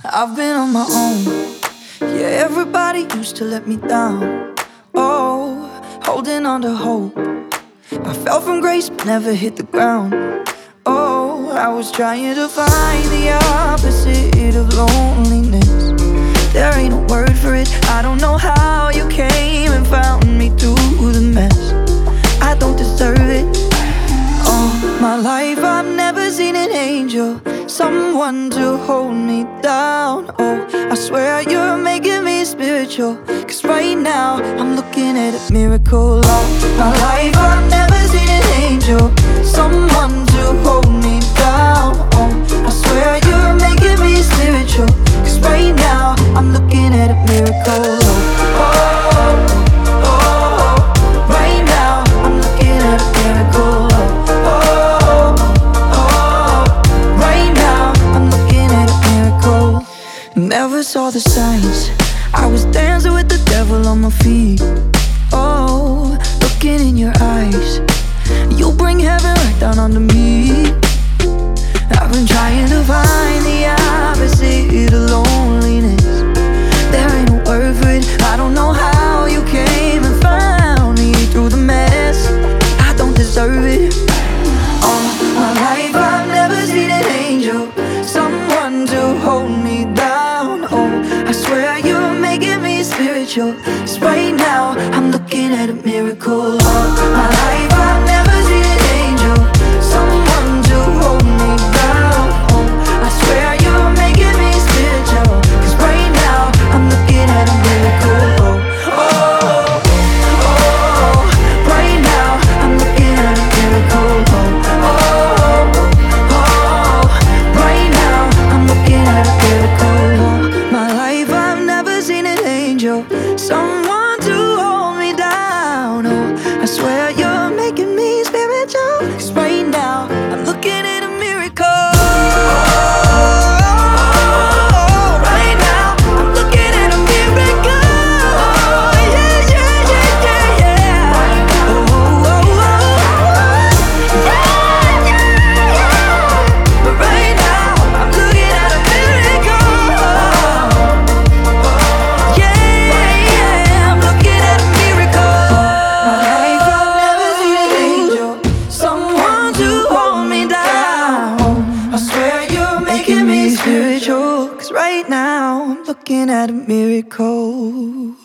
I've been on my own. Yeah, everybody used to let me down. Oh, holding on to hope. I fell from grace but never hit the ground. Oh, I was trying to find the opposite of loneliness. There ain't a word for it. I don't know how you came and found me through the mess. I don't deserve it. All my life I've never seen an angel, someone to hold me down. Oh, I swear you're making me spiritual, 'cause right now I'm looking at a miracle. All my life I've never seen an angel, someone to hold me down. Oh, I swear you're making me spiritual, 'cause right now I'm looking at a miracle. Oh, oh, oh, right now I'm looking at a miracle. Never saw the signs, I was dancing with the devil on my feet. Oh, looking in your eyes, you bring heaven right down onto me. I've been trying to find the opposite of loneliness. There ain't a word for it. I don't know how you came and found me through the mess. I don't deserve it. All my life I've never seen an angel, someone to hold me down. Oh, I swear you're making me spiritual, 'cause right now I'm looking at a miracle. All my life I've never seen an angel, someone to hold me down. Oh, I swear you're making me spiritual, 'cause right now I'm looking at a miracle. Oh, oh, oh, right now I'm looking at a miracle. Oh, oh, right now I'm looking at a miracle. My life I've never seen an angel, someone to hold me down. Oh, I swear you're making me spiritual, 'cause right now I'm looking at a miracle. Right now I'm looking at a miracle. Yeah, yeah, yeah, yeah, yeah. Oh, oh, oh, yeah, yeah, yeah. But right now I'm looking at a miracle. Yeah, yeah, I'm looking at a miracle. My life I've never seen an angel, someone to hold me down. I swear you're making me spiritual, 'cause right now I'm looking at a miracle.